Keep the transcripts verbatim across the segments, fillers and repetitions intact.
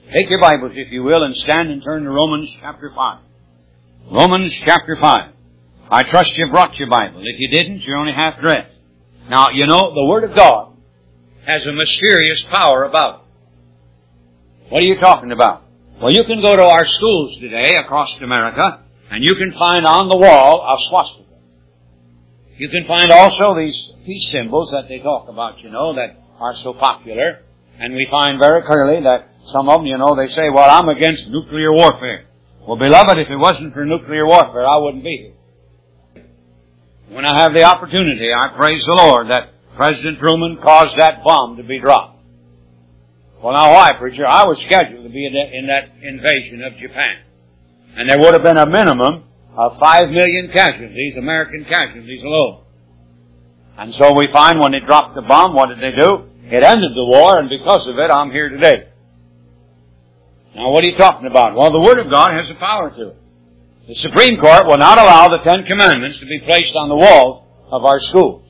Take your Bibles, if you will, and stand and turn to Romans chapter five. Romans chapter five. I trust you brought your Bible. If you didn't, you're only half dressed. Now, you know, the Word of God has a mysterious power about it. What are you talking about? Well, you can go to our schools today across America, and you can find on the wall a swastika. You can find also these peace symbols that they talk about, you know, that are so popular. And we find very clearly that some of them, you know, they say, well, I'm against nuclear warfare. Well, beloved, if it wasn't for nuclear warfare, I wouldn't be here. When I have the opportunity, I praise the Lord that President Truman caused that bomb to be dropped. Well, now why, preacher? I was scheduled to be in that, in that invasion of Japan. And there would have been a minimum of five million casualties, American casualties alone. And so we find when they dropped the bomb, what did they do? It ended the war, and because of it, I'm here today. Now, what are you talking about? Well, the Word of God has a power to it. The Supreme Court will not allow the Ten Commandments to be placed on the walls of our schools.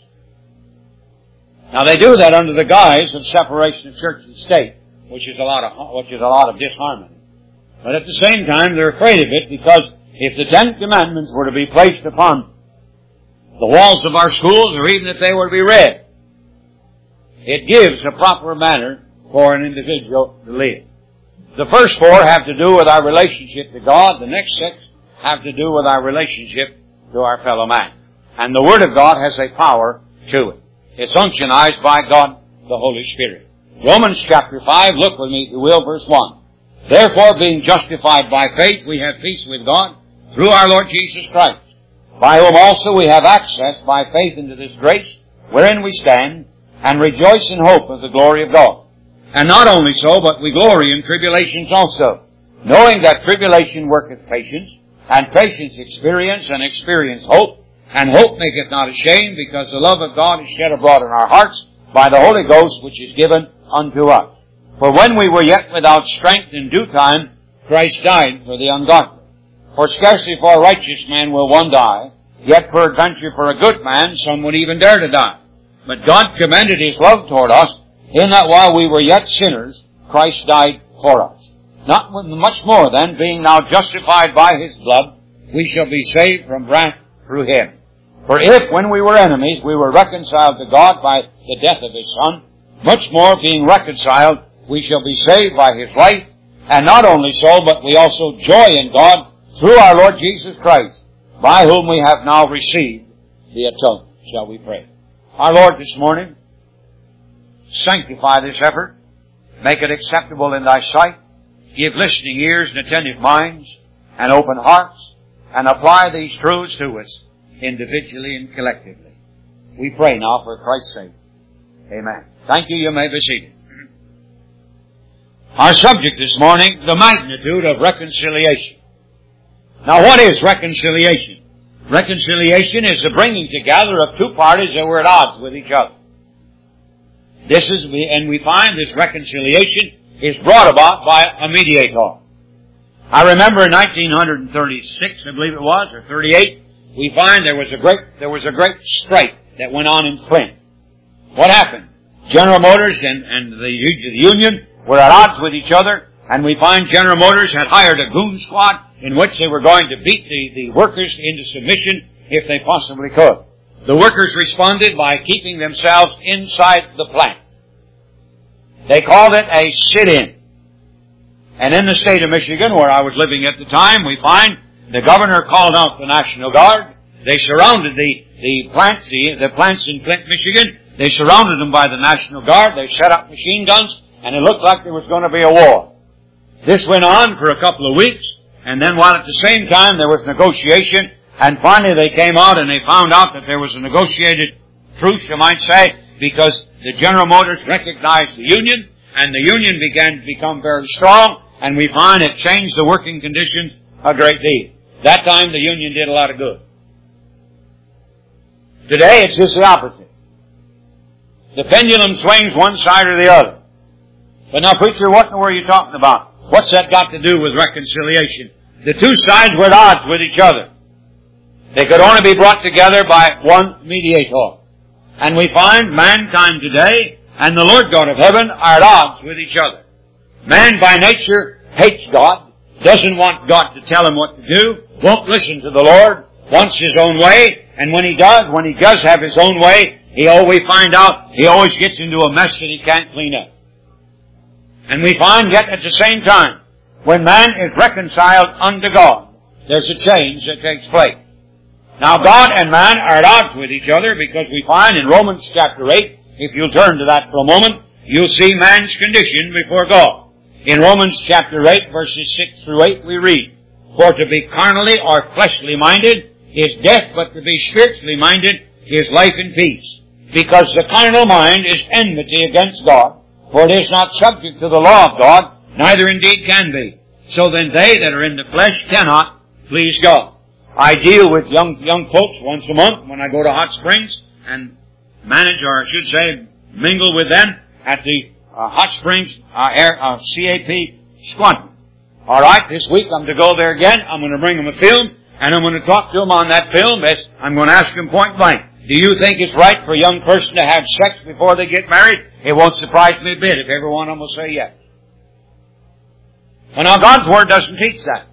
Now, they do that under the guise of separation of church and state, which is a lot of, which is a lot of disharmony. But at the same time, they're afraid of it because if the Ten Commandments were to be placed upon the walls of our schools, or even if they were to be read, it gives a proper manner for an individual to live. The first four have to do with our relationship to God. The next six have to do with our relationship to our fellow man. And the Word of God has a power to it. It's unctionized by God, the Holy Spirit. Romans chapter five, look with me if you will, verse one. Therefore, being justified by faith, we have peace with God through our Lord Jesus Christ, by whom also we have access by faith into this grace, wherein we stand, and rejoice in hope of the glory of God. And not only so, but we glory in tribulations also, knowing that tribulation worketh patience, and patience experience, and experience hope, and hope maketh not ashamed, because the love of God is shed abroad in our hearts by the Holy Ghost, which is given unto us. For when we were yet without strength, in due time Christ died for the ungodly. For scarcely for a righteous man will one die, yet peradventure for a good man some would even dare to die. But God commended His love toward us, in that while we were yet sinners, Christ died for us. Not much more then, being now justified by His blood, we shall be saved from wrath through Him. For if, when we were enemies, we were reconciled to God by the death of His Son, much more being reconciled, we shall be saved by His life. And not only so, but we also joy in God through our Lord Jesus Christ, by whom we have now received the atonement. Shall we pray? Our Lord, this morning, sanctify this effort. Make it acceptable in Thy sight. Give listening ears and attentive minds and open hearts, and apply these truths to us individually and collectively. We pray now for Christ's sake. Amen. Thank you. You may be seated. Our subject this morning, the magnitude of reconciliation. Now, what is reconciliation? Reconciliation is the bringing together of two parties that were at odds with each other. This is, and we find this reconciliation is brought about by a mediator. I remember in nineteen thirty-six, I believe it was, or thirty-eight, we find there was a great, there was a great strike that went on in Flint. What happened? General Motors and, and the, the union were at odds with each other, and we find General Motors had hired a goon squad in which they were going to beat the, the workers into submission if they possibly could. The workers responded by keeping themselves inside the plant. They called it a sit-in. And in the state of Michigan, where I was living at the time, we find the governor called out the National Guard. They surrounded the, the plants, the, the plants in Flint, Michigan. They surrounded them by the National Guard. They set up machine guns, and it looked like there was going to be a war. This went on for a couple of weeks, and then while at the same time there was negotiation, and finally they came out and they found out that there was a negotiated truce, you might say, because the General Motors recognized the union, and the union began to become very strong, and we find it changed the working conditions a great deal. That time the union did a lot of good. Today it's just the opposite. The pendulum swings one side or the other. But now, preacher, what in the world are you talking about? What's that got to do with reconciliation? The two sides were at odds with each other. They could only be brought together by one mediator. And we find mankind today and the Lord God of heaven are at odds with each other. Man by nature hates God, doesn't want God to tell him what to do, won't listen to the Lord, wants his own way, and when he does, when he does have his own way, he always find out, he always gets into a mess that he can't clean up. And we find yet at the same time, when man is reconciled unto God, there's a change that takes place. Now God and man are at odds with each other because we find in Romans chapter eight, if you'll turn to that for a moment, you'll see man's condition before God. In Romans chapter eight, verses six through eight, we read, For to be carnally or fleshly minded is death, but to be spiritually minded is life and peace. Because the carnal mind is enmity against God, for it is not subject to the law of God, neither indeed can be. So then they that are in the flesh cannot please God. I deal with young young folks once a month when I go to Hot Springs and manage, or I should say, mingle with them at the uh, Hot Springs uh, Air, uh, C A P squadron. All right, this week I'm to go there again. I'm going to bring them a film, and I'm going to talk to them on that film. I'm going to ask them point blank, do you think it's right for a young person to have sex before they get married? It won't surprise me a bit if every one of them will say yes. Well, now God's Word doesn't teach that.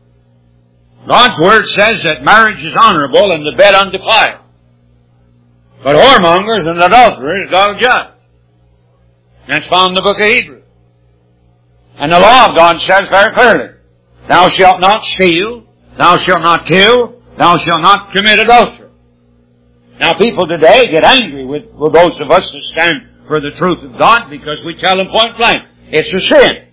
God's Word says that marriage is honorable and the bed undefiled. But whoremongers and adulterers God will judge. That's found in the book of Hebrews. And the law of God says very clearly, Thou shalt not steal, thou shalt not kill, thou shalt not commit adultery. Now people today get angry with, with those of us that stand for the truth of God because we tell them point blank, it's a sin.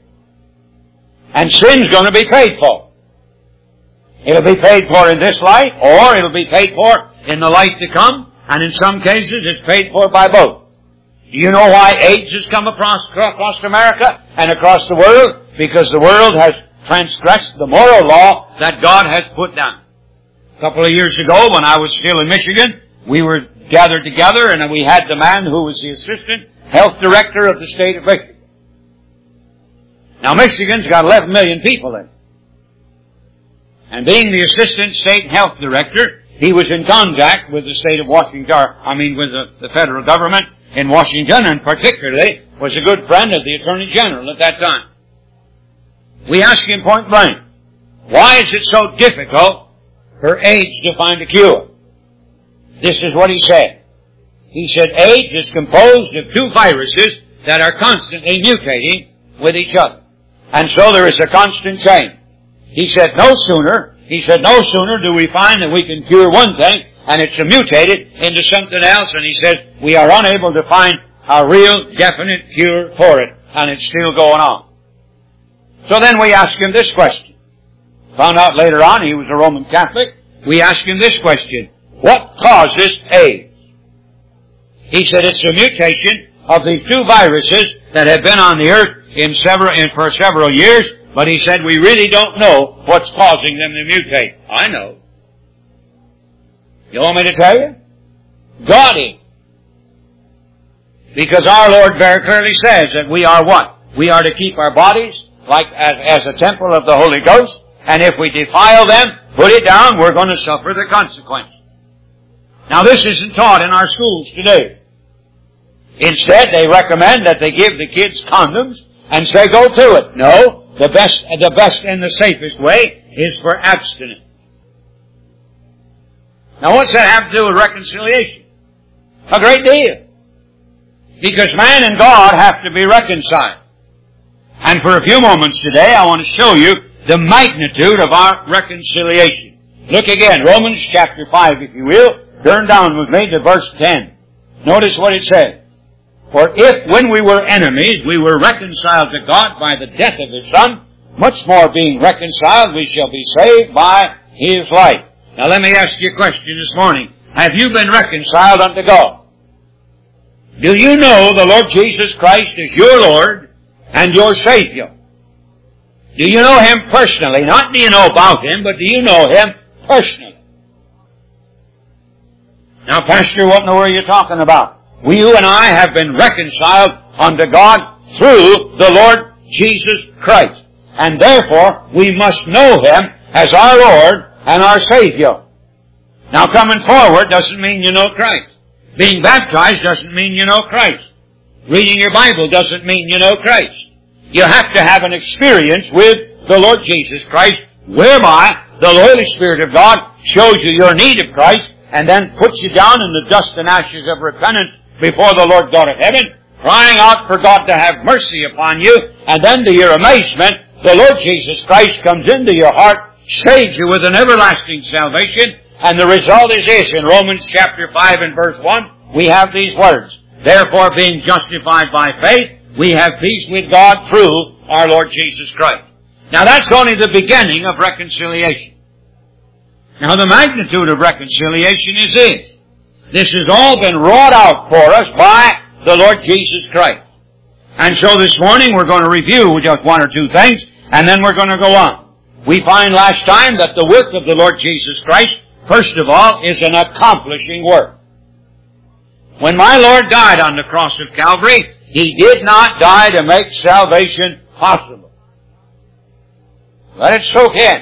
And sin's going to be paid for. It'll be paid for in this life, or it'll be paid for in the life to come, and in some cases it's paid for by both. Do you know why AIDS has come across, across America and across the world? Because the world has transgressed the moral law that God has put down. A couple of years ago, when I was still in Michigan, we were gathered together and we had the man who was the assistant health director of the state of Michigan. Now Michigan's got eleven million people in it. And being the assistant state health director, he was in contact with the state of Washington, I mean with the, the federal government in Washington, and particularly was a good friend of the Attorney General at that time. We asked him point blank, why is it so difficult for AIDS to find a cure? This is what he said. He said, AIDS is composed of two viruses that are constantly mutating with each other. And so there is a constant change. He said, no sooner, he said, no sooner do we find that we can cure one thing, and it's mutated into something else, and he says, we are unable to find a real, definite cure for it, and it's still going on. So then we asked him this question. Found out later on he was a Roman Catholic. We asked him this question. What causes AIDS? He said it's a mutation of these two viruses that have been on the earth in several, in, for several years, but he said we really don't know what's causing them to mutate. I know. You want me to tell you? God is. Because our Lord very clearly says that we are what? We are to keep our bodies like as, as a temple of the Holy Ghost, and if we defile them, put it down, we're going to suffer the consequence. Now this isn't taught in our schools today. Instead, they recommend that they give the kids condoms and say go to it. No, the best, the best and the safest way is for abstinence. Now what's that have to do with reconciliation? A great deal. Because man and God have to be reconciled. And for a few moments today, I want to show you the magnitude of our reconciliation. Look again, Romans chapter five, if you will. Turn down with me to verse ten. Notice what it says. For if when we were enemies, we were reconciled to God by the death of His Son, much more being reconciled, we shall be saved by His life. Now let me ask you a question this morning. Have you been reconciled unto God? Do you know the Lord Jesus Christ is your Lord and your Savior? Do you know Him personally? Not do you know about Him, but do you know Him personally? Now, Pastor, what in the world are you talking about? We, you and I have been reconciled unto God through the Lord Jesus Christ. And therefore, we must know Him as our Lord and our Savior. Now, coming forward doesn't mean you know Christ. Being baptized doesn't mean you know Christ. Reading your Bible doesn't mean you know Christ. You have to have an experience with the Lord Jesus Christ, whereby the Holy Spirit of God shows you your need of Christ, and then puts you down in the dust and ashes of repentance before the Lord God of heaven, crying out for God to have mercy upon you, and then to your amazement, the Lord Jesus Christ comes into your heart, saves you with an everlasting salvation, and the result is this. In Romans chapter five and verse one, we have these words, therefore being justified by faith, we have peace with God through our Lord Jesus Christ. Now that's only the beginning of reconciliation. Now the magnitude of reconciliation is this. This has all been wrought out for us by the Lord Jesus Christ. And so this morning we're going to review just one or two things, and then we're going to go on. We find last time that the work of the Lord Jesus Christ, first of all, is an accomplishing work. When my Lord died on the cross of Calvary, He did not die to make salvation possible. Let it soak in.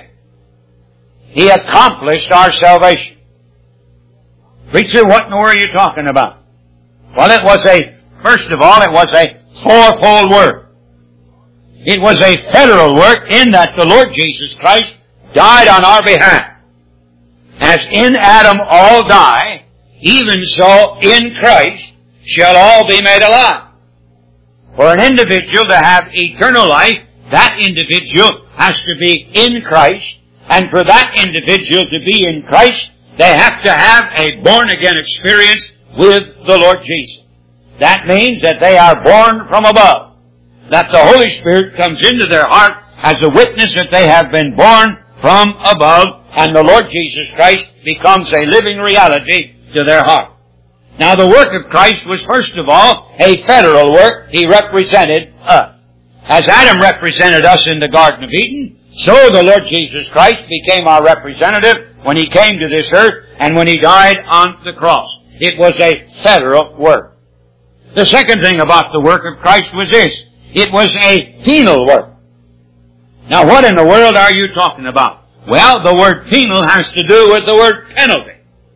He accomplished our salvation. Preacher, what in the world are you talking about? Well, it was a, first of all, it was a fourfold work. It was a federal work in that the Lord Jesus Christ died on our behalf. As in Adam all die, even so in Christ shall all be made alive. For an individual to have eternal life, that individual has to be in Christ, and for that individual to be in Christ, they have to have a born-again experience with the Lord Jesus. That means that they are born from above, that the Holy Spirit comes into their heart as a witness that they have been born from above, and the Lord Jesus Christ becomes a living reality to their heart. Now the work of Christ was first of all a federal work. He represented us. As Adam represented us in the Garden of Eden, so the Lord Jesus Christ became our representative when He came to this earth and when He died on the cross. It was a federal work. The second thing about the work of Christ was this. It was a penal work. Now what in the world are you talking about? Well, the word penal has to do with the word penalty.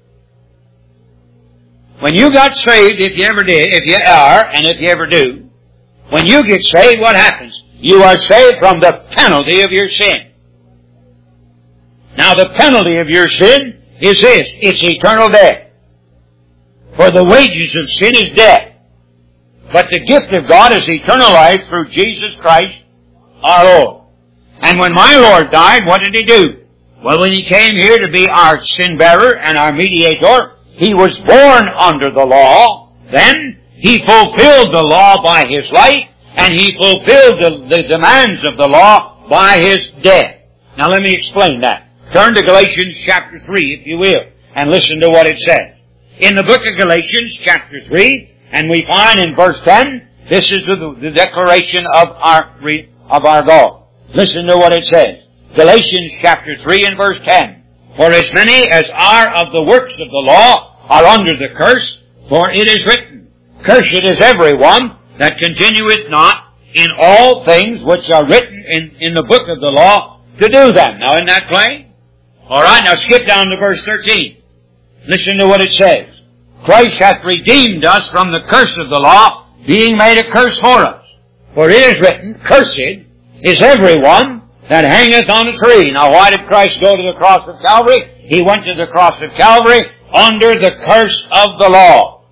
When you got saved, if you ever did, if you are, and if you ever do, when you get saved, what happens? You are saved from the penalty of your sin. Now the penalty of your sin is this. It's eternal death. For the wages of sin is death. But the gift of God is eternal life through Jesus Christ our Lord. And when my Lord died, what did He do? Well, when He came here to be our sin bearer and our mediator, He was born under the law. Then He fulfilled the law by His life, and He fulfilled the, the demands of the law by His death. Now let me explain that. Turn to Galatians chapter three, if you will, and listen to what it says. In the book of Galatians chapter three, and we find in verse ten, this is the, the declaration of our, of our God. Listen to what it says. Galatians chapter three and verse ten. For as many as are of the works of the law are under the curse, for it is written, cursed is every one that continueth not in all things which are written in, in the book of the law to do them. Now isn't that plain? Alright, now skip down to verse thirteen. Listen to what it says. Christ hath redeemed us from the curse of the law, being made a curse for us. For it is written, cursed is every one that hangeth on a tree. Now why did Christ go to the cross of Calvary? He went to the cross of Calvary under the curse of the law.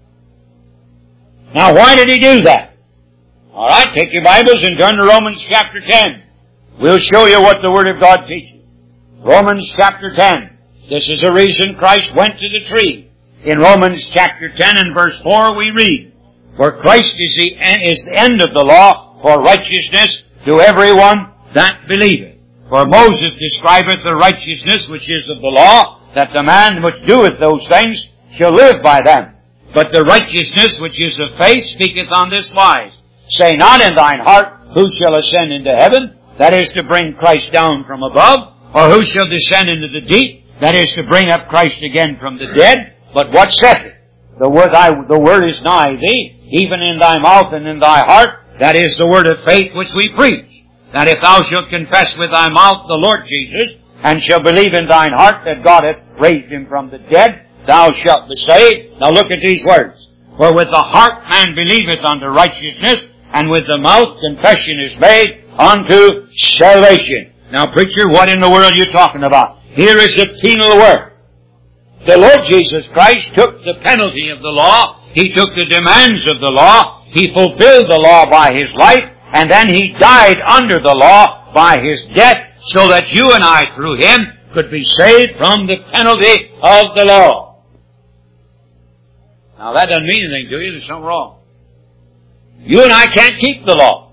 Now why did He do that? Alright, take your Bibles and turn to Romans chapter ten. We'll show you what the Word of God teaches. Romans chapter ten. This is the reason Christ went to the tree. In Romans chapter ten and verse four we read, for Christ is the, is the end of the law for righteousness to everyone that believeth. For Moses describeth the righteousness which is of the law, that the man which doeth those things shall live by them. But the righteousness which is of faith speaketh on this wise. Say not in thine heart, who shall ascend into heaven? That is to bring Christ down from above. Or who shall descend into the deep? That is to bring up Christ again from the dead. But what saith it? The word, I, the word is nigh thee, even in thy mouth and in thy heart. That is the word of faith which we preach. That if thou shalt confess with thy mouth the Lord Jesus, and shalt believe in thine heart that God hath raised Him from the dead, thou shalt be saved. Now look at these words. For with the heart man believeth unto righteousness, and with the mouth confession is made unto salvation. Now, preacher, what in the world are you talking about? Here is the penal work. The Lord Jesus Christ took the penalty of the law. He took the demands of the law. He fulfilled the law by His life. And then He died under the law by His death so that you and I, through Him, could be saved from the penalty of the law. Now, that doesn't mean anything to you. There's something wrong. You and I can't keep the law.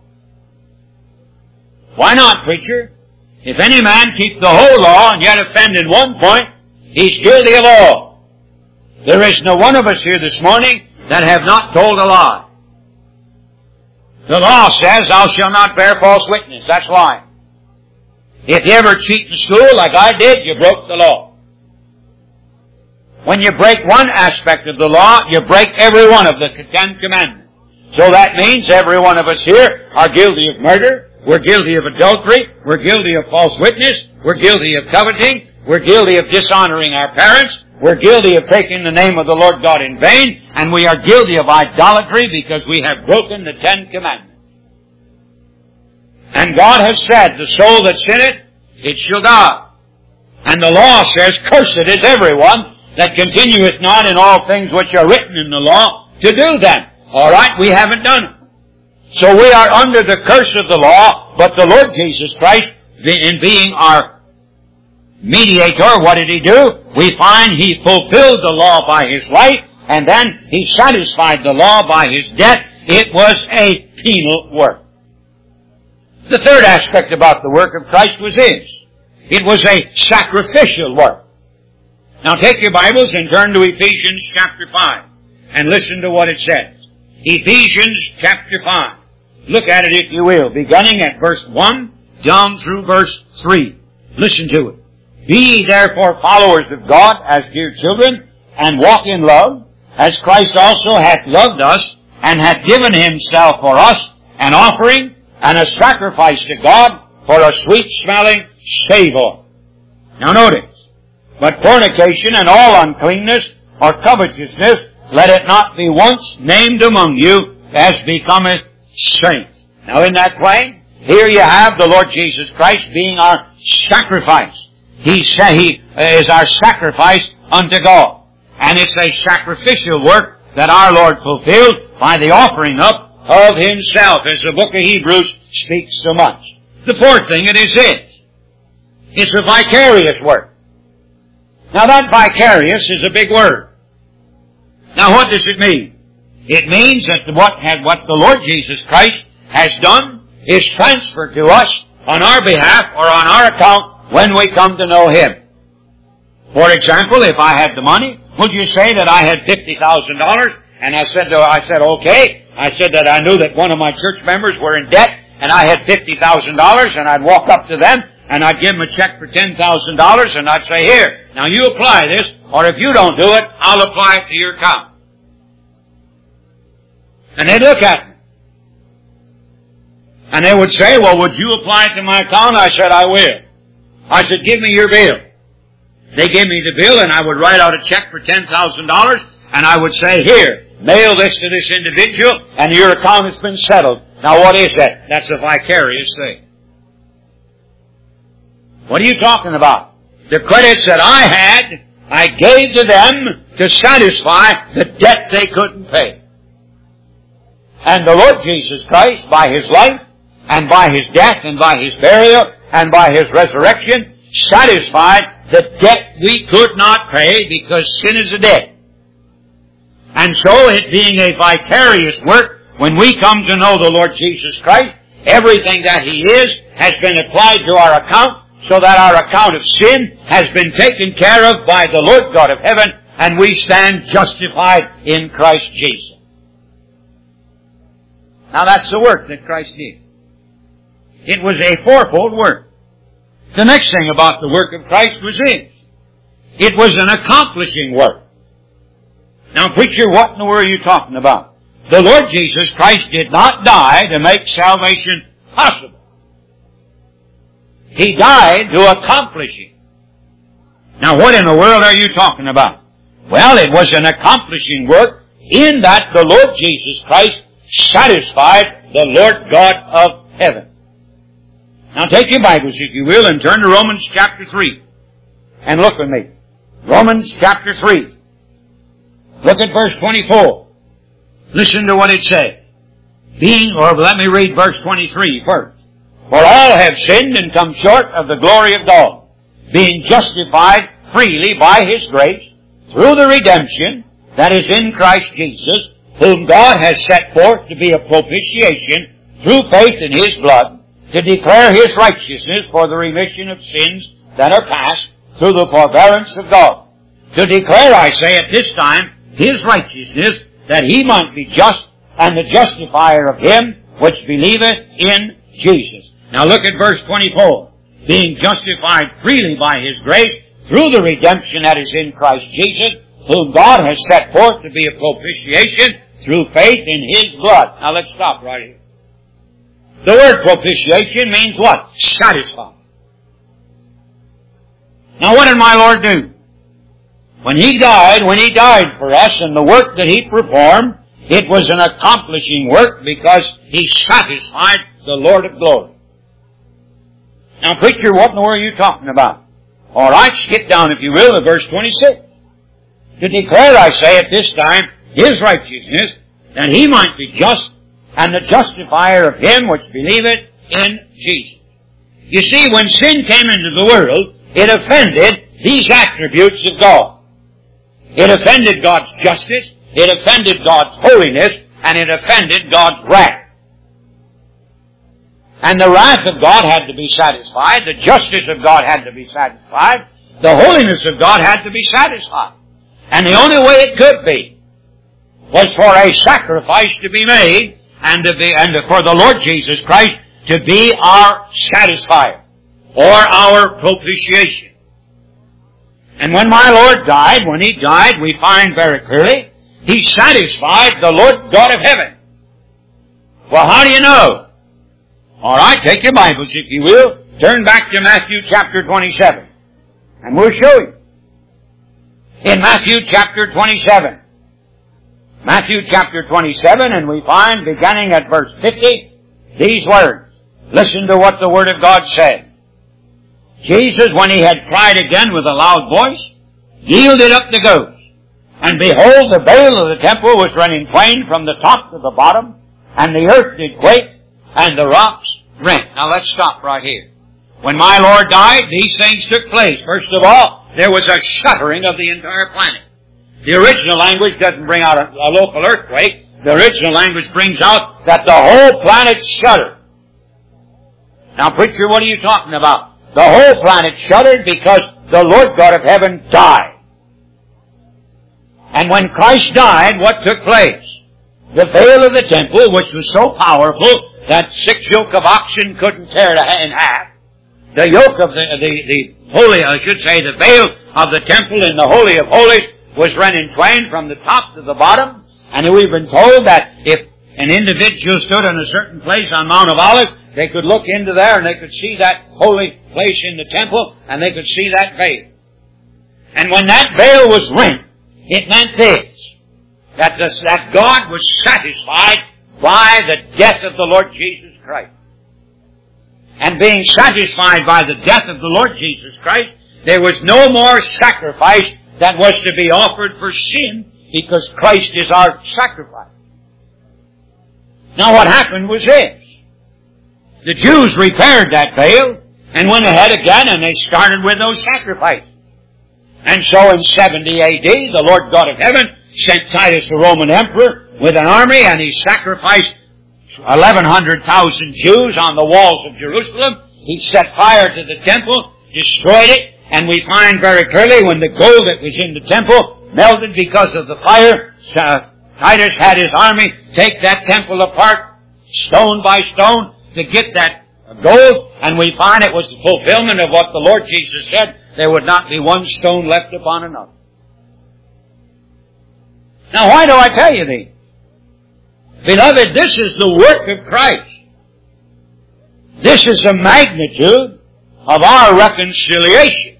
Why not, preacher? If any man keep the whole law and yet offend in one point, he's guilty of all. There is no one of us here this morning that have not told a lie. The law says, thou shalt not bear false witness. That's lying. If you ever cheat in school like I did, you broke the law. When you break one aspect of the law, you break every one of the Ten Commandments. So that means every one of us here are guilty of murder. We're guilty of adultery. We're guilty of false witness. We're guilty of coveting. We're guilty of dishonoring our parents. We're guilty of taking the name of the Lord God in vain. And we are guilty of idolatry because we have broken the Ten Commandments. And God has said, the soul that sinneth, it shall die. And the law says, cursed is everyone that continueth not in all things which are written in the law to do them. All right, we haven't done it. So we are under the curse of the law, but the Lord Jesus Christ, in being our mediator, what did He do? We find He fulfilled the law by His life, and then He satisfied the law by His death. It was a penal work. The third aspect about the work of Christ was His. It was a sacrificial work. Now take your Bibles and turn to Ephesians chapter five, and listen to what it says. Ephesians chapter five. Look at it if you will, beginning at verse one down through verse three. Listen to it. Be ye therefore followers of God as dear children, and walk in love, as Christ also hath loved us, and hath given Himself for us, an offering and a sacrifice to God for a sweet-smelling savour. Now notice, but fornication and all uncleanness or covetousness, let it not be once named among you as becometh saints. Now in that plain, here you have the Lord Jesus Christ being our sacrifice. He, say, he is our sacrifice unto God. And it's a sacrificial work that our Lord fulfilled by the offering up of Himself, as the book of Hebrews speaks so much. The fourth thing, it is this. It's a vicarious work. Now that vicarious is a big word. Now what does it mean? It means that what, what the Lord Jesus Christ has done is transferred to us on our behalf or on our account when we come to know Him. For example, if I had the money, would you say that I had fifty thousand dollars and I said, I said, okay, I said that I knew that one of my church members were in debt and I had fifty thousand dollars and I'd walk up to them and I'd give them a check for ten thousand dollars and I'd say, here, now you apply this, or if you don't do it, I'll apply it to your account. And they'd look at me. And they would say, well, would you apply it to my account? I said, I will. I said, give me your bill. They gave me the bill and I would write out a check for ten thousand dollars and I would say, here, mail this to this individual and your account has been settled. Now what is that? That's a vicarious thing. What are you talking about? The credits that I had, I gave to them to satisfy the debt they couldn't pay. And the Lord Jesus Christ, by His life, and by His death, and by His burial, and by His resurrection, satisfied the debt we could not pay because sin is a debt. And so, it being a vicarious work, when we come to know the Lord Jesus Christ, everything that He is has been applied to our account, so that our account of sin has been taken care of by the Lord God of heaven, and we stand justified in Christ Jesus. Now that's the work that Christ did. It was a fourfold work. The next thing about the work of Christ was this. It was an accomplishing work. Now preacher, what in the world are you talking about? The Lord Jesus Christ did not die to make salvation possible. He died to accomplish it. Now what in the world are you talking about? Well, it was an accomplishing work in that the Lord Jesus Christ satisfied the Lord God of heaven. Now take your Bibles, if you will, and turn to Romans chapter three. And look with me. Romans chapter three. Look at verse twenty-four. Listen to what it says. Being, or let me read verse twenty-three first. For all have sinned and come short of the glory of God, being justified freely by His grace, through the redemption that is in Christ Jesus, whom God has set forth to be a propitiation through faith in His blood, to declare His righteousness for the remission of sins that are past through the forbearance of God. To declare, I say, at this time, His righteousness, that He might be just and the justifier of him which believeth in Jesus. Now look at verse twenty-four. Being justified freely by His grace, through the redemption that is in Christ Jesus, whom God has set forth to be a propitiation through faith in His blood. Now let's stop right here. The word propitiation means what? Satisfied. Now what did my Lord do? When He died, when He died for us, and the work that He performed, it was an accomplishing work because He satisfied the Lord of glory. Now preacher, what in the world are you talking about? All right, skip down, if you will, to verse twenty-six. To declare, I say, at this time, His righteousness, that He might be just, and the justifier of him which believeth in Jesus. You see, when sin came into the world, it offended these attributes of God. It offended God's justice, it offended God's holiness, and it offended God's wrath. And the wrath of God had to be satisfied, the justice of God had to be satisfied, the holiness of God had to be satisfied. And the only way it could be was for a sacrifice to be made, and to be, and for the Lord Jesus Christ to be our satisfier, or our propitiation. And when my Lord died, when He died, we find very clearly, He satisfied the Lord God of heaven. Well, how do you know? All right, take your Bibles, if you will. Turn back to Matthew chapter twenty-seven. And we'll show you. In Matthew chapter twenty-seven. Matthew chapter twenty-seven, and we find, beginning at verse fifty, these words. Listen to what the Word of God said. Jesus, when He had cried again with a loud voice, yielded up the ghost. And behold, the veil of the temple was rent in twain from the top to the bottom, and the earth did quake, and the rocks rent. Now let's stop right here. When my Lord died, these things took place. First of all, there was a shuddering of the entire planet. The original language doesn't bring out a, a local earthquake. The original language brings out that the whole planet shuddered. Now preacher, what are you talking about? The whole planet shuddered because the Lord God of heaven died. And when Christ died, what took place? The veil of the temple, which was so powerful that six yoke of oxen couldn't tear it in half. The yoke of the, the, the holy, I should say, the veil of the temple in the Holy of Holies was rent in twain from the top to the bottom. And we've been told that if an individual stood in a certain place on Mount of Olives, they could look into there and they could see that holy place in the temple, and they could see that veil. And when that veil was rent, it meant this, that, the, that God was satisfied by the death of the Lord Jesus Christ. And being satisfied by the death of the Lord Jesus Christ, there was no more sacrifice that was to be offered for sin, because Christ is our sacrifice. Now what happened was this. The Jews repaired that veil and went ahead again, and they started with those sacrifices. And so in seventy A D, the Lord God of heaven sent Titus, the Roman emperor, with an army, and he sacrificed eleven hundred thousand Jews on the walls of Jerusalem. He set fire to the temple, destroyed it, and we find very clearly when the gold that was in the temple melted because of the fire, uh, Titus had his army take that temple apart, stone by stone, to get that gold, and we find it was the fulfillment of what the Lord Jesus said, there would not be one stone left upon another. Now why do I tell you these? Beloved, this is the work of Christ. This is the magnitude of our reconciliation.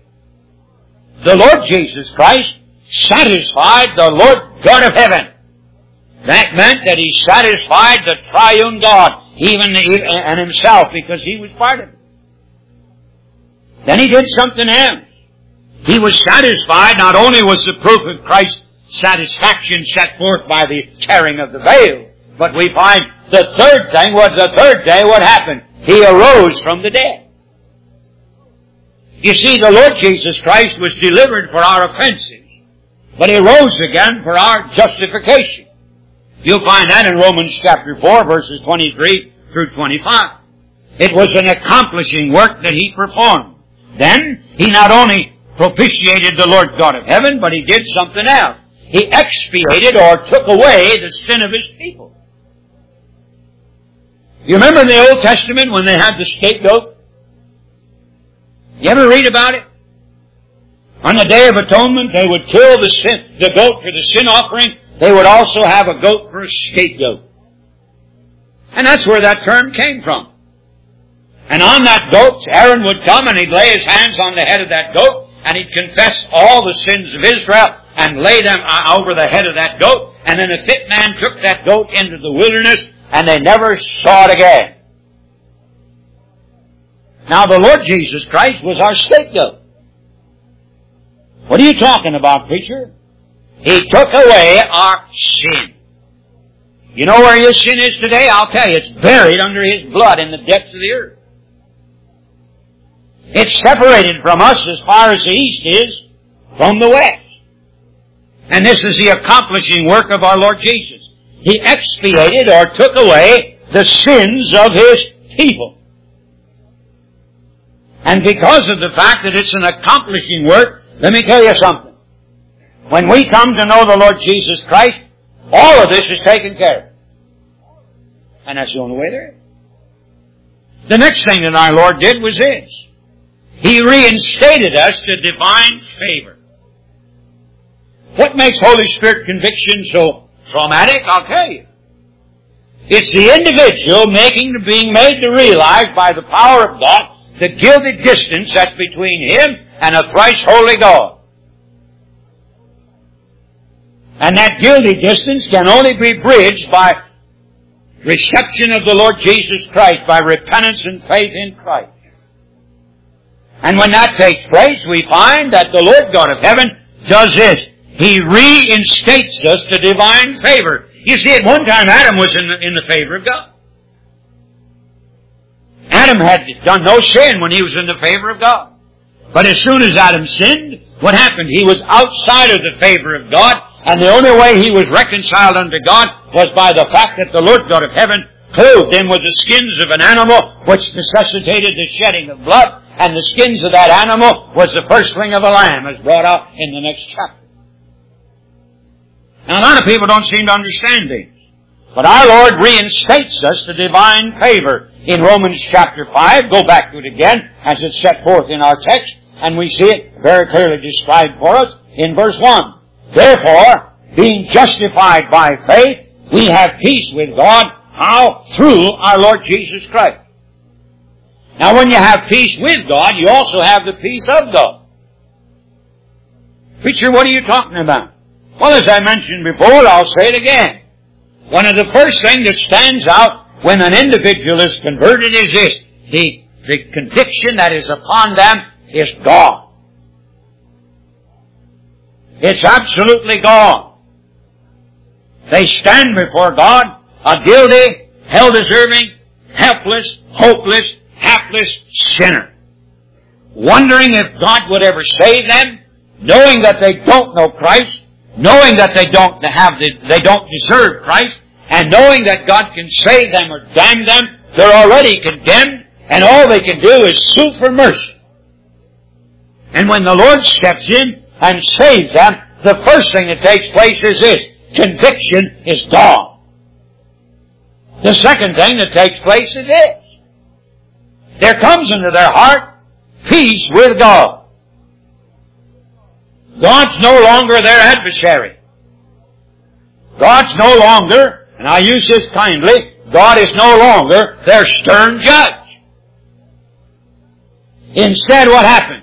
The Lord Jesus Christ satisfied the Lord God of heaven. That meant that he satisfied the triune God, even the, and himself, because he was part of it. Then he did something else. He was satisfied. Not only was the proof of Christ's satisfaction set forth by the tearing of the veil, but we find the third thing was the third day what happened? He arose from the dead. You see, the Lord Jesus Christ was delivered for our offenses, but he rose again for our justification. You'll find that in Romans chapter four, verses twenty-three through twenty-five. It was an accomplishing work that he performed. Then, he not only propitiated the Lord God of heaven, but he did something else. He expiated or took away the sin of his people. You remember in the Old Testament when they had the scapegoat? You ever read about it? On the Day of Atonement, they would kill the sin, the goat for the sin offering. They would also have a goat for a scapegoat. And that's where that term came from. And on that goat, Aaron would come and he'd lay his hands on the head of that goat and he'd confess all the sins of Israel and lay them over the head of that goat. And then a fit man took that goat into the wilderness and they never saw it again. Now the Lord Jesus Christ was our scapegoat. What are you talking about, preacher? He took away our sin. You know where your sin is today? I'll tell you, it's buried under his blood in the depths of the earth. It's separated from us as far as the east is from the west. And this is the accomplishing work of our Lord Jesus. He expiated or took away the sins of his people. And because of the fact that it's an accomplishing work, let me tell you something. When we come to know the Lord Jesus Christ, all of this is taken care of. And that's the only way there is. The next thing that our Lord did was this. He reinstated us to divine favor. What makes Holy Spirit conviction so traumatic? I'll tell you. It's the individual making, being made to realize by the power of God the guilty distance that's between him and a thrice holy God. And that guilty distance can only be bridged by reception of the Lord Jesus Christ, by repentance and faith in Christ. And when that takes place, we find that the Lord God of heaven does this. He reinstates us to divine favor. You see, at one time Adam was in the, in the favor of God. Adam had done no sin when he was in the favor of God. But as soon as Adam sinned, what happened? He was outside of the favor of God, and the only way he was reconciled unto God was by the fact that the Lord God of heaven clothed him with the skins of an animal, which necessitated the shedding of blood, and the skins of that animal was the firstling of a lamb, as brought out in the next chapter. Now, a lot of people don't seem to understand these. But our Lord reinstates us to divine favor. In Romans chapter five, go back to it again, as it's set forth in our text, and we see it very clearly described for us in verse one. Therefore, being justified by faith, we have peace with God. How? Through our Lord Jesus Christ. Now, when you have peace with God, you also have the peace of God. Preacher, what are you talking about? Well, as I mentioned before, I'll say it again. One of the first things that stands out when an individual is converted is this. The, the conviction that is upon them is God. It's absolutely God. They stand before God, a guilty, hell-deserving, helpless, hopeless, hapless sinner, wondering if God would ever save them, knowing that they don't know Christ, knowing that they don't have the, they don't deserve Christ, and knowing that God can save them or damn them. They're already condemned, and all they can do is sue for mercy. And when the Lord steps in and saves them, the first thing that takes place is this. Conviction is gone. The second thing that takes place is this. There comes into their heart peace with God. God's no longer their adversary. God's no longer, and I use this kindly, God is no longer their stern judge. Instead, what happens?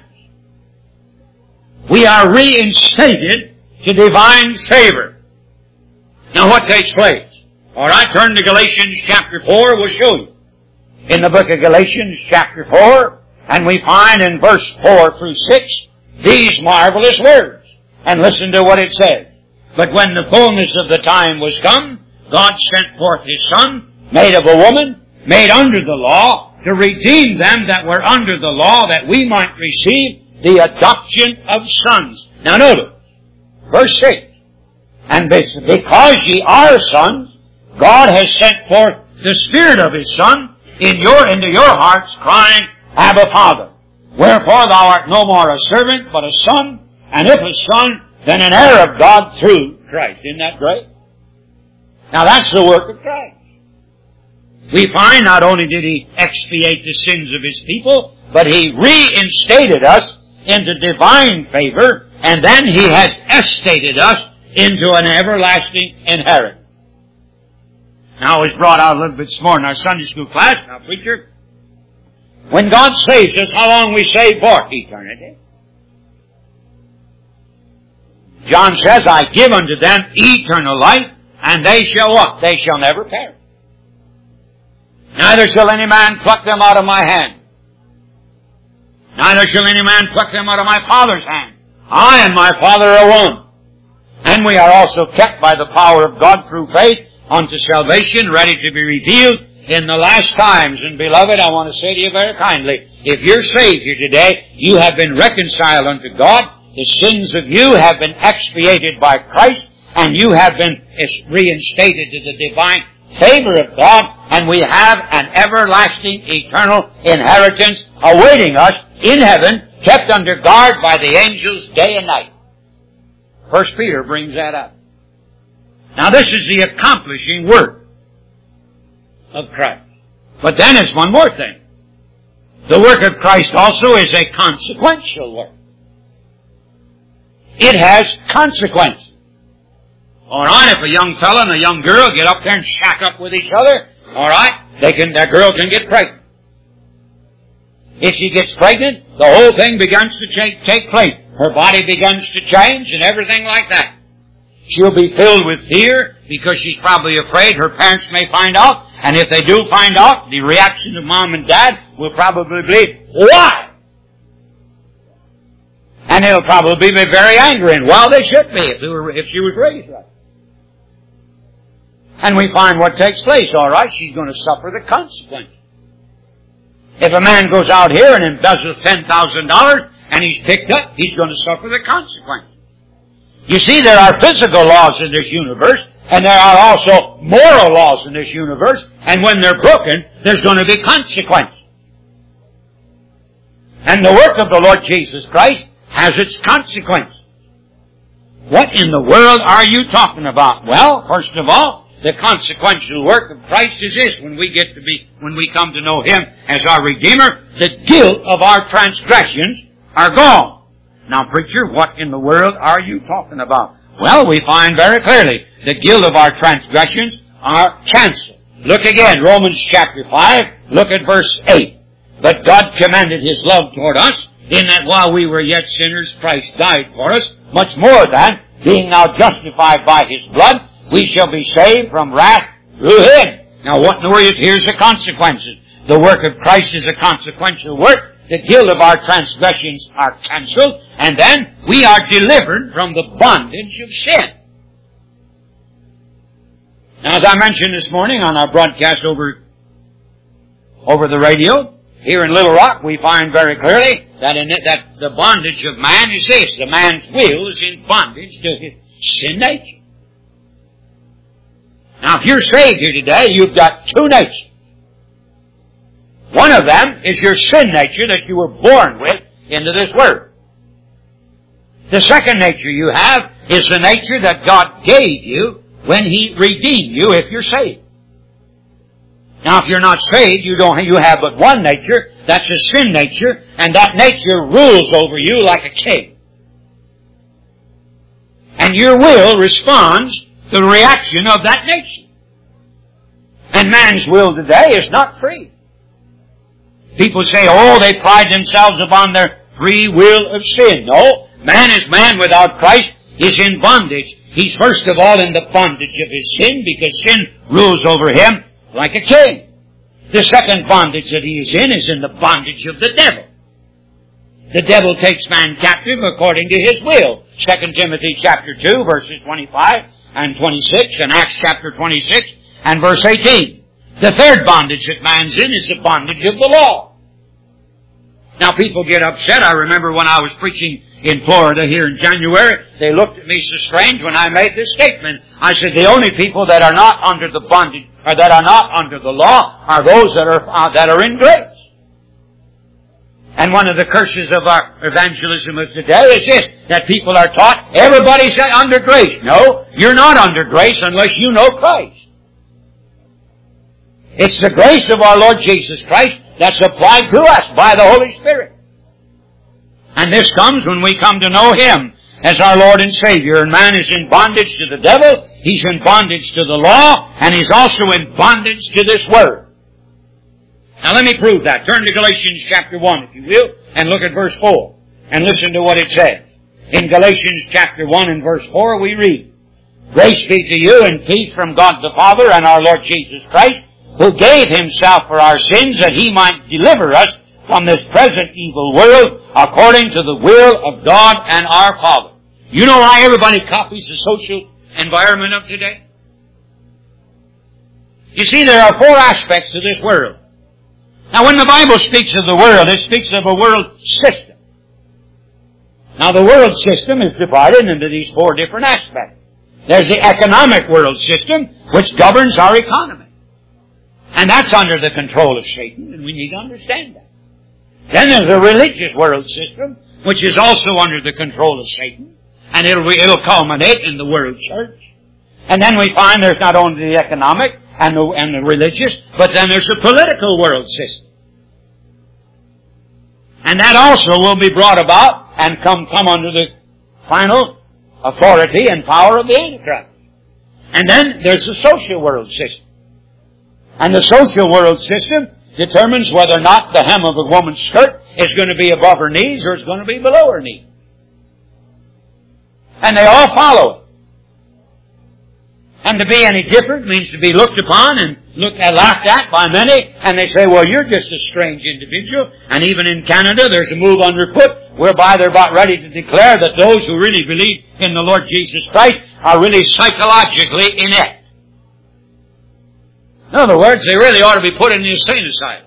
We are reinstated to divine favor. Now what takes place? Alright, turn to Galatians chapter four, we'll show you. In the book of Galatians chapter four, and we find in verse four through six, these marvelous words. And listen to what it says. But when the fullness of the time was come, God sent forth His Son, made of a woman, made under the law, to redeem them that were under the law, that we might receive the adoption of sons. Now notice, verse six. And because ye are sons, God has sent forth the Spirit of His Son in your, into your hearts, crying, Abba, Father. Wherefore thou art no more a servant, but a son, and if a son, then an heir of God through Christ. Isn't that great? Now that's the work of Christ. We find not only did He expiate the sins of His people, but He reinstated us into divine favor, and then He has estated us into an everlasting inheritance. Now it was brought out a little bit this morning in our Sunday school class. Now, preacher, when God saves us, how long we save for? Eternity. John says, I give unto them eternal life, and they shall what? They shall never perish. Neither shall any man pluck them out of my hand. Neither shall any man pluck them out of my Father's hand. I and my Father are one. And we are also kept by the power of God through faith unto salvation, ready to be revealed in the last times. And beloved, I want to say to you very kindly, if you're saved here today, you have been reconciled unto God. The sins of you have been expiated by Christ, and you have been reinstated to the divine favor of God, and we have an everlasting, eternal inheritance awaiting us in heaven, kept under guard by the angels day and night. First Peter brings that up. Now this is the accomplishing work of Christ. But then it's one more thing. The work of Christ also is a consequential work. It has consequences. Alright, if a young fella and a young girl get up there and shack up with each other, alright, they can, that girl can get pregnant. If she gets pregnant, the whole thing begins to take, take place. Her body begins to change and everything like that. She'll be filled with fear because she's probably afraid her parents may find out. And if they do find out, the reaction of mom and dad will probably be, why? And they'll probably be very angry. And well, they should be if, they were, if she was raised right. And we find what takes place. All right, she's going to suffer the consequences. If a man goes out here and embezzles ten thousand dollars and he's picked up, he's going to suffer the consequences. You see, there are physical laws in this universe, and there are also moral laws in this universe, and when they're broken, there's going to be consequences. And the work of the Lord Jesus Christ has its consequences. What in the world are you talking about? Well, first of all, the consequential work of Christ is this: when we get to be, when we come to know Him as our Redeemer, the guilt of our transgressions are gone. Now, preacher, what in the world are you talking about? Well, we find very clearly the guilt of our transgressions are canceled. Look again, Romans chapter five, look at verse eight. But God commended His love toward us, in that while we were yet sinners, Christ died for us. Much more than, being now justified by His blood, we shall be saved from wrath through Him. Now what in the world? Here's the consequences. The work of Christ is a consequential work. The guilt of our transgressions are cancelled. And then we are delivered from the bondage of sin. Now as I mentioned this morning on our broadcast over, over the radio, here in Little Rock, we find very clearly that in it, that the bondage of man is this: the man's will is in bondage to his sin nature. Now, if you're saved here today, you've got two natures. One of them is your sin nature that you were born with into this world. The second nature you have is the nature that God gave you when He redeemed you if you're saved. Now, if you're not saved, you don't, you have but one nature. That's a sin nature, and that nature rules over you like a king. And your will responds to the reaction of that nature. And man's will today is not free. People say, oh, they pride themselves upon their free will of sin. No, man is man without Christ is in bondage. He's first of all in the bondage of his sin, because sin rules over him like a king. The second bondage that he is in is in the bondage of the devil. The devil takes man captive according to his will. Second Timothy chapter two, verses twenty-five and twenty-six, and Acts chapter twenty-six and verse eighteen. The third bondage that man's in is the bondage of the law. Now people get upset. I remember when I was preaching in Florida here in January, they looked at me so strange when I made this statement. I said, the only people that are not under the bondage, or that are not under the law, are those that are, uh, that are in grace. And one of the curses of our evangelism of today is this, that people are taught, everybody's under grace. No, you're not under grace unless you know Christ. It's the grace of our Lord Jesus Christ that's applied to us by the Holy Spirit. And this comes when we come to know Him as our Lord and Savior. And man is in bondage to the devil, he's in bondage to the law, and he's also in bondage to this Word. Now let me prove that. Turn to Galatians chapter one, if you will, and look at verse four. And listen to what it says. In Galatians chapter one and verse four we read, Grace be to you and peace from God the Father and our Lord Jesus Christ, who gave Himself for our sins that He might deliver us from this present evil world according to the will of God and our Father. You know why everybody copies the social environment of today? You see, there are four aspects to this world. Now, when the Bible speaks of the world, it speaks of a world system. Now, the world system is divided into these four different aspects. There's the economic world system, which governs our economy. And that's under the control of Satan, and we need to understand that. Then there's a religious world system, which is also under the control of Satan, and it'll, it'll culminate in the world church. And then we find there's not only the economic and the, and the religious, but then there's a political world system. And that also will be brought about and come, come under the final authority and power of the Antichrist. And then there's the social world system. And the social world system determines whether or not the hem of a woman's skirt is going to be above her knees or it's going to be below her knees. And they all follow it. And to be any different means to be looked upon and looked at, laughed at by many, and they say, well, you're just a strange individual. And even in Canada, there's a move underfoot whereby they're about ready to declare that those who really believe in the Lord Jesus Christ are really psychologically inept. In other words, they really ought to be put in the insane asylum.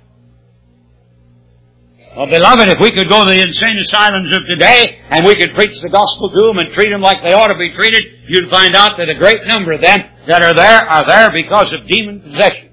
Well, beloved, if we could go to the insane asylums of today and we could preach the gospel to them and treat them like they ought to be treated, you'd find out that a great number of them that are there are there because of demon possession.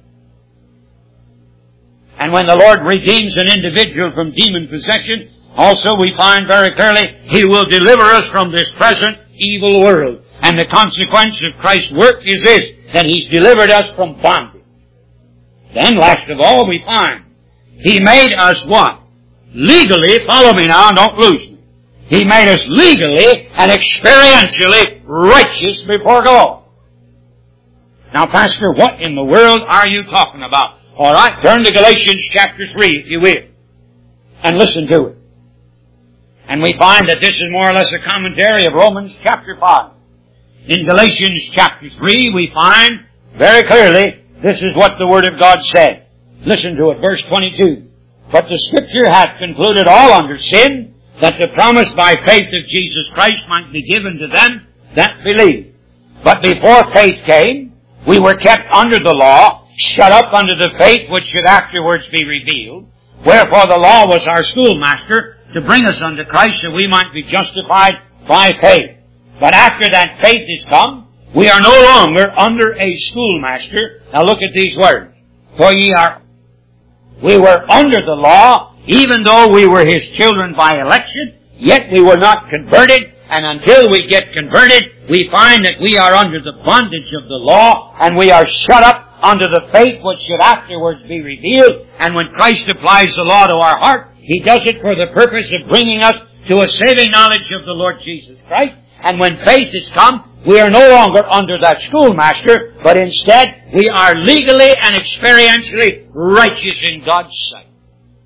And when the Lord redeems an individual from demon possession, also we find very clearly He will deliver us from this present evil world. And the consequence of Christ's work is this, that He's delivered us from bondage. Then, last of all, we find He made us what? Legally, follow me now, don't lose me. He made us legally and experientially righteous before God. Now, Pastor, what in the world are you talking about? All right, turn to Galatians chapter three, if you will, and listen to it. And we find that this is more or less a commentary of Romans chapter five. In Galatians chapter three, we find very clearly this is what the Word of God said. Listen to it, verse twenty-two. But the Scripture hath concluded all under sin, that the promise by faith of Jesus Christ might be given to them that believe. But before faith came, we were kept under the law, shut up under the faith which should afterwards be revealed. Wherefore the law was our schoolmaster to bring us unto Christ, that we might be justified by faith. But after that faith is come, we are no longer under a schoolmaster. Now look at these words. For ye are, we were under the law, even though we were His children by election, yet we were not converted, and until we get converted, we find that we are under the bondage of the law, and we are shut up under the faith which should afterwards be revealed. And when Christ applies the law to our heart, He does it for the purpose of bringing us to a saving knowledge of the Lord Jesus Christ. And when faith has come, we are no longer under that schoolmaster, but instead we are legally and experientially righteous in God's sight.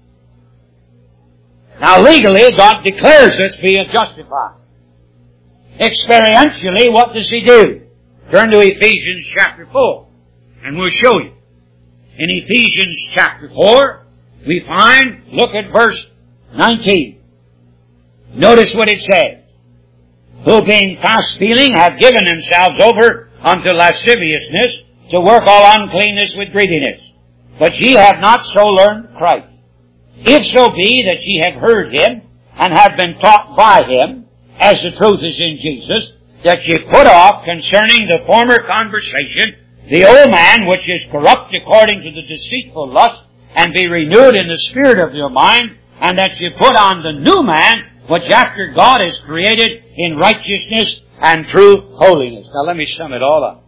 Now legally, God declares us being justified. Experientially, what does He do? Turn to Ephesians chapter four, and we'll show you. In Ephesians chapter four, we find, look at verse nineteen. Notice what it says. Who being past feeling have given themselves over unto lasciviousness to work all uncleanness with greediness. But ye have not so learned Christ. If so be that ye have heard Him and have been taught by Him, as the truth is in Jesus, that ye put off concerning the former conversation the old man which is corrupt according to the deceitful lust, and be renewed in the spirit of your mind, and that ye put on the new man which after God is created in righteousness and true holiness. Now let me sum it all up.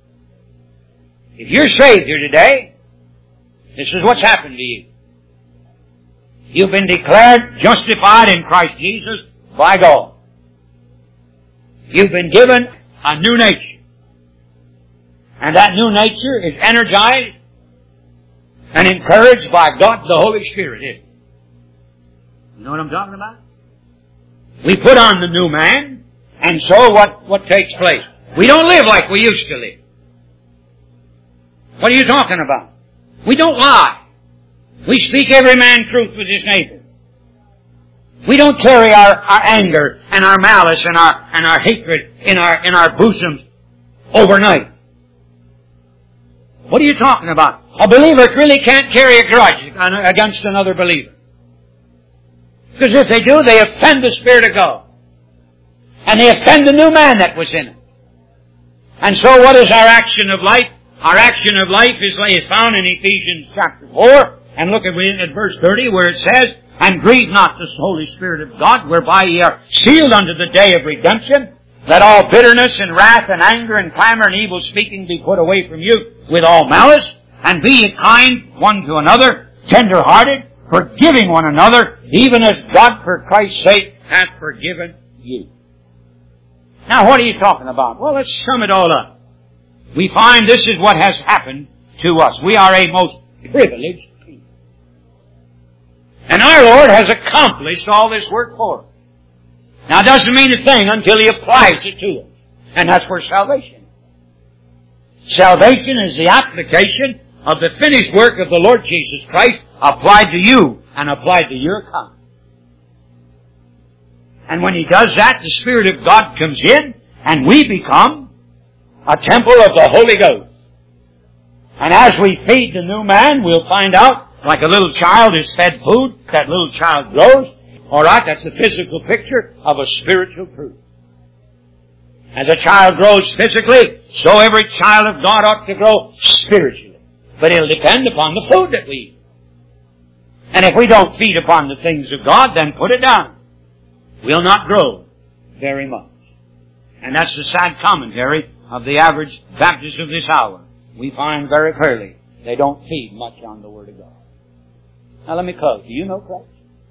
If you're saved here today, this is what's happened to you. You've been declared justified in Christ Jesus by God. You've been given a new nature. And that new nature is energized and encouraged by God the Holy Spirit, isn't it? You know what I'm talking about? We put on the new man, and so what, what takes place? We don't live like we used to live. What are you talking about? We don't lie. We speak every man truth with his neighbor. We don't carry our, our anger and our malice and our and our hatred in our in our bosoms overnight. What are you talking about? A believer really can't carry a grudge against another believer. Because if they do, they offend the Spirit of God. And they offend the new man that was in it. And so what is our action of life? Our action of life is, is found in Ephesians chapter four. And look at, at verse thirty where it says, and grieve not the Holy Spirit of God, whereby ye are sealed unto the day of redemption. Let all bitterness and wrath and anger and clamor and evil speaking be put away from you with all malice. And be ye kind one to another, tender-hearted, forgiving one another, even as God for Christ's sake hath forgiven you. Now what are you talking about? Well, let's sum it all up. We find this is what has happened to us. We are a most privileged people. And our Lord has accomplished all this work for us. Now it doesn't mean a thing until He applies it to us. And that's where salvation is. Salvation is the application of the finished work of the Lord Jesus Christ applied to you and applied to your account. And when He does that, the Spirit of God comes in and we become a temple of the Holy Ghost. And as we feed the new man, we'll find out, like a little child is fed food, that little child grows. Alright, that's the physical picture of a spiritual truth. As a child grows physically, so every child of God ought to grow spiritually. But it'll depend upon the food that we eat. And if we don't feed upon the things of God, then put it down. We'll not grow very much. And that's the sad commentary of the average Baptist of this hour. We find very clearly they don't feed much on the Word of God. Now let me close. Do you know Christ?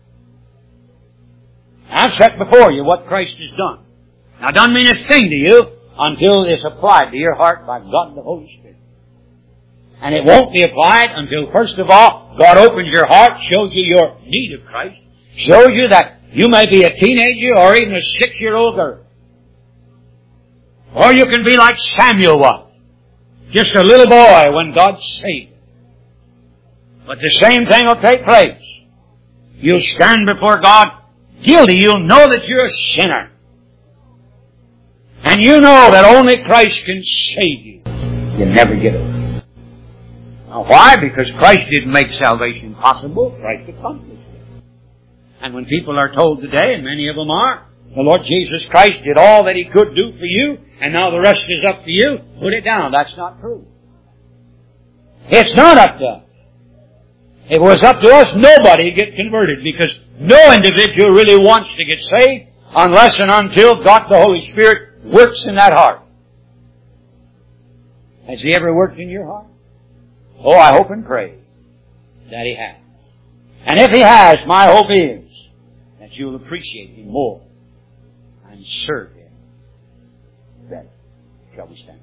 I've set before you what Christ has done. Now it doesn't mean a thing to you until it's applied to your heart by God the Holy Spirit. And it won't be applied until, first of all, God opens your heart, shows you your need of Christ, shows you that you may be a teenager or even a six-year-old girl. Or you can be like Samuel was, just a little boy when God saved him. But the same thing will take place. You'll stand before God guilty. You'll know that you're a sinner. And you know that only Christ can save you. You'll never get over it. Now why? Because Christ didn't make salvation possible. Christ accomplished it. And when people are told today, and many of them are, the Lord Jesus Christ did all that He could do for you, and now the rest is up to you, put it down. That's not true. It's not up to us. If it was up to us, nobody would get converted, because no individual really wants to get saved unless and until God the Holy Spirit works in that heart. Has He ever worked in your heart? Oh, I hope and pray that He has. And if He has, my hope is that you'll appreciate Him more and serve Him better. Shall we stand?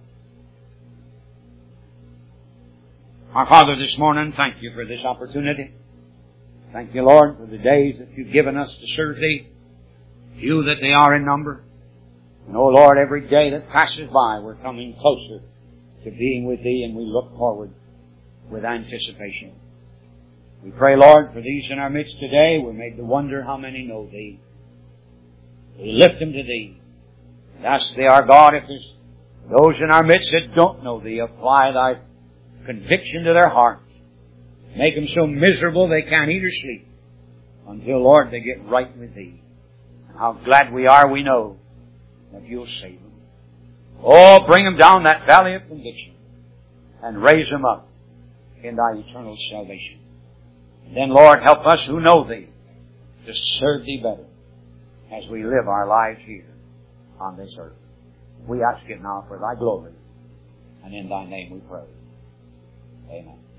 Our Father, this morning, thank You for this opportunity. Thank You, Lord, for the days that You've given us to serve Thee. Few that they are in number. And, oh Lord, every day that passes by, we're coming closer to being with Thee, and we look forward with anticipation. We pray, Lord, for these in our midst today. We're made to wonder how many know Thee. We lift them to Thee. And ask Thee, our God, if there's those in our midst that don't know Thee, apply Thy conviction to their hearts. Make them so miserable they can't eat or sleep until, Lord, they get right with Thee. And how glad we are, we know, that You'll save them. Oh, bring them down that valley of conviction and raise them up in Thy eternal salvation. And then, Lord, help us who know Thee to serve Thee better as we live our lives here on this earth. We ask it now for Thy glory, and in Thy name we pray. Amen.